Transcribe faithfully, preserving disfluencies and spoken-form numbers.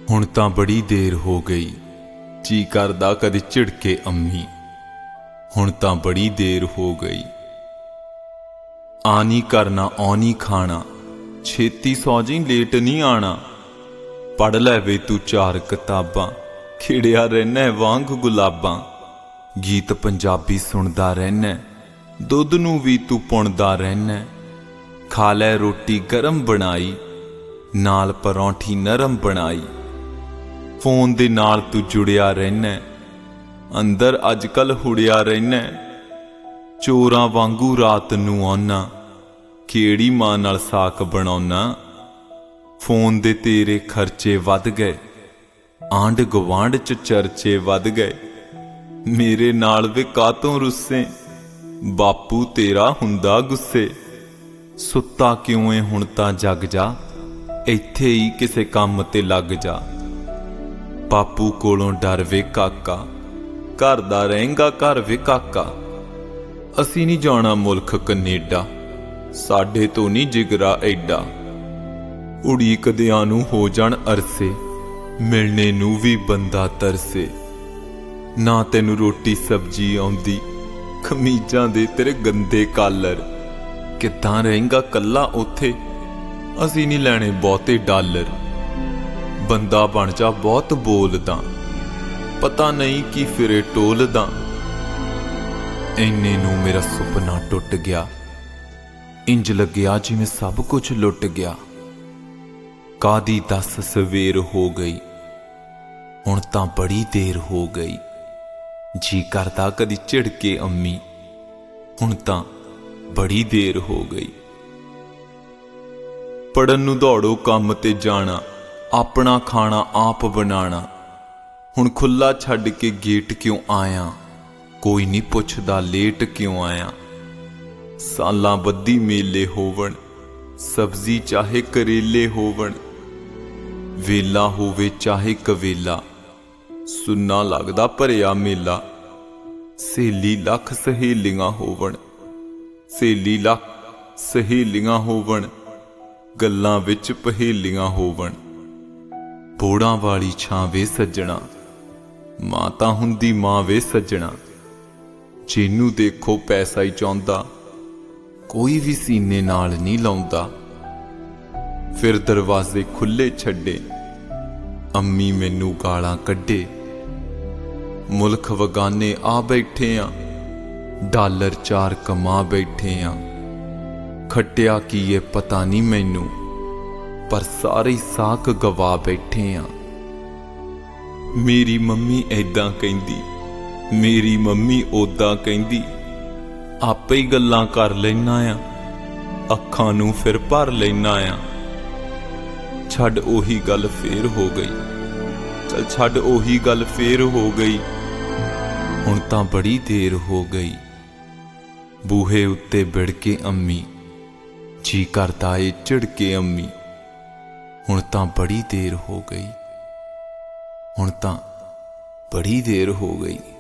हुण तां बड़ी देर हो गई, जी करदा कदे झिड़के अम्मी। हुण तां बड़ी देर हो गई, आनी करना औनी खाना, छेती सौ जी लेट नहीं आना। पढ़ लै वे तू चार किताबां, खिड़िया रहना वांग गुलाबां। गीत पंजाबी सुनदा रहना, दुध नूं भी तू पुणदा रहना। खा लै रोटी गरम बनाई, नाल परौंठी नरम बनाई। फोन दे नाल तू जुड़िया रहना, अंदर अजकल हुड़िया रहना। चोरां वांगू रात नूं आउना, केड़ी मां नाल साक बनाउना। फोन दे तेरे खर्चे वध गए, आंढ गवांढ च चर्चे वध गए। मेरे नाल वे कातों रुस्से, बापू तेरा हुंदा गुस्से। सुत्ता क्यों है हुण तां जग जा, इत्थे ही किसे काम ते लग जा। बापू कोलों डर वे काका, घर दा रहेंगा घर वे काका। असी नहीं जाना मुल्क कनेडा, साडे तो नहीं जिगरा एडा। उड़ीकदियां नूं हो जाण अरसे, मिलने नूं भी बंदा तरसे। ना तैनू रोटी सब्जी आउंदी, खमीजां दे तेरे गंदे कालर। किद्दां रहेंगा कल्ला उत्थे, असी नहीं लैणे बहुते डालर। बंदा बन जा बहुत बोलदा, पता नहीं की फिरे टोलदा। इन्ने नूं मेरा सुपना टुट गया, इंज लग्या जिवें सब कुछ लुट गया। कादी दस सवेर हो गई, हुण तां बड़ी देर हो गई। जी करदा कदी झिड़के अम्मी, हुण तां बड़ी देर हो गई। पढ़न नूं दौड़ो काम ते जाना, अपना खाना आप बनाना। हुण खुला छड्ड के गेट क्यों आया, कोई नहीं पुछदा लेट क्यों आया। सालां बद्धी मेले होवन, सब्जी चाहे करेले होवन। वेला होवे चाहे कवेला, सुन्ना लगदा भरिया मेला। सहेली लख सहेलियां होवन, सहेली लख सहेलियां होवन। गल्लां विच पहेलियां होवन। बोड़ां वाली छां वे सज्जणा, मां तां हुंदी मां वे सज्जणा। जिन्नू देखो पैसा ही चाहुंदा, कोई भी सीने नाल नहीं लाउंदा। फिर दरवाजे खुले छड्डे, अम्मी मैनू गालां कड्डे। मुल्क वगाने आ बैठे आ, डालर चार कमा बैठे आ। खट्टिया की ये पता नहीं मैनू, पर सारे साक गवा बैठे आ। मेरी मम्मी ऐदां कहंदी, मेरी मम्मी ओदां कहंदी। आपे ही गल्लां कर लैना आ, अखां नूं फिर भर लैना आ। छड्ड ओही गल फेर हो गई, चल छड्ड ओही गल फेर हो गई। हुण तां बड़ी देर हो गई, बूहे उत्ते बिड़के अम्मी। जी करदा ए झिड़के अम्मी। हुण तां बड़ी देर हो गई, हुण तां बड़ी देर हो गई।